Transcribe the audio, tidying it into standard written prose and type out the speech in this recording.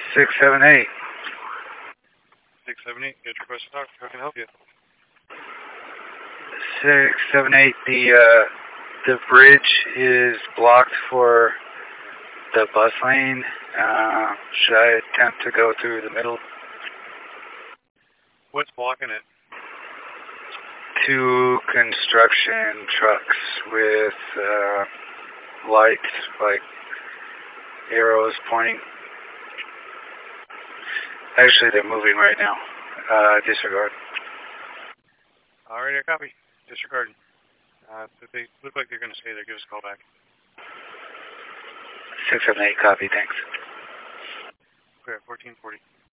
678. 678, get your question talk. How can I help you? 678. The bridge is blocked for the bus lane. Should I attempt to go through the middle? What's blocking it? 2 construction trucks with lights, like arrows pointing. Actually, they're moving right now. Disregard. Alright, I copy. Disregarding. If they look like they're going to stay there, give us a call back. 678, copy, thanks. We're at 1440.